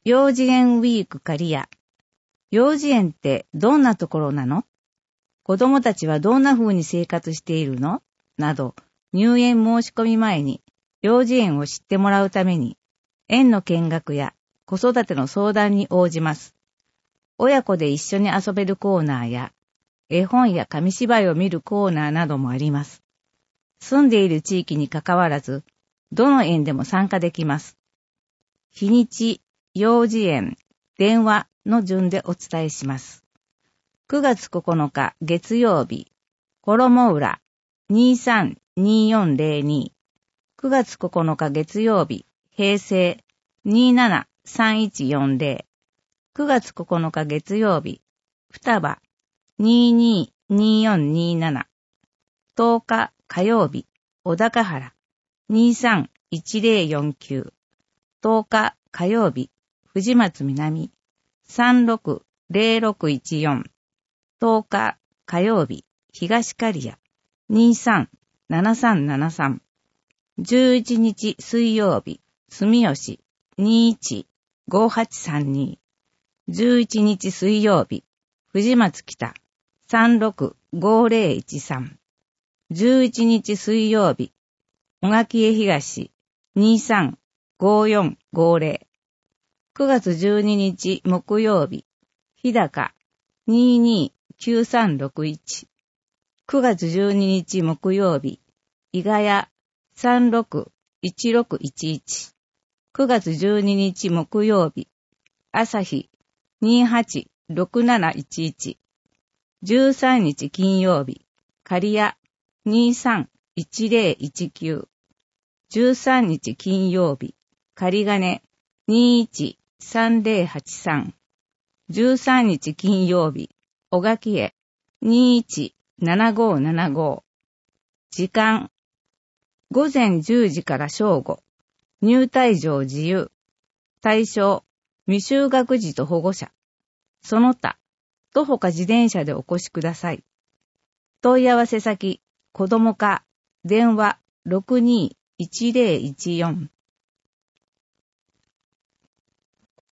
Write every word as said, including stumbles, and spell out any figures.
幼児園ウィーク刈谷。幼児園ってどんなところなの？子供たちはどんな風に生活しているの？など、入園申し込み前に幼児園を知ってもらうために、園の見学や子育ての相談に応じます。親子で一緒に遊べるコーナーや、絵本や紙芝居を見るコーナーなどもあります。住んでいる地域にかかわらず、どの園でも参加できます。日にち、幼児園、電話の順でお伝えします。くがつここのか月曜日、衣浦 にさんによんぜろに。くがつここのか月曜日、平成にななさんいちよんぜろ。くがつここのか月曜日、双葉ににによんになな。とおか火曜日、小高原にさんいちぜろよんきゅう。とおか火曜日、藤松南さんろくぜろろくいちよん。とおか火曜日、東刈谷にさんななさんななさん。じゅういちにち水曜日、住吉にいちごはちさんに。じゅういちにち水曜日、藤松北さんろくごぜろいちさん。じゅういちにち水曜日、小垣江東にさんごよんごぜろ。くがつじゅうににち木曜日、日高ににきゅうさんろくいち。くがつじゅうににち木曜日、伊賀谷さんろくいちろくいちいち。くがつじゅうににち木曜日、朝日にはちろくなないちいち。じゅうさんにち金曜日、刈谷にさんいちぜろいちきゅう。じゅうさんにち金曜日、刈金にいちさんぜろはちさん。じゅうさんにち金曜日、小垣江にいちななごななご。時間、ごぜんじゅうじから正午。入退場自由。対象、未就学児と保護者。その他、徒歩か自転車でお越しください。問い合わせ先、子ども課、電話ろくにいちぜろいちよん。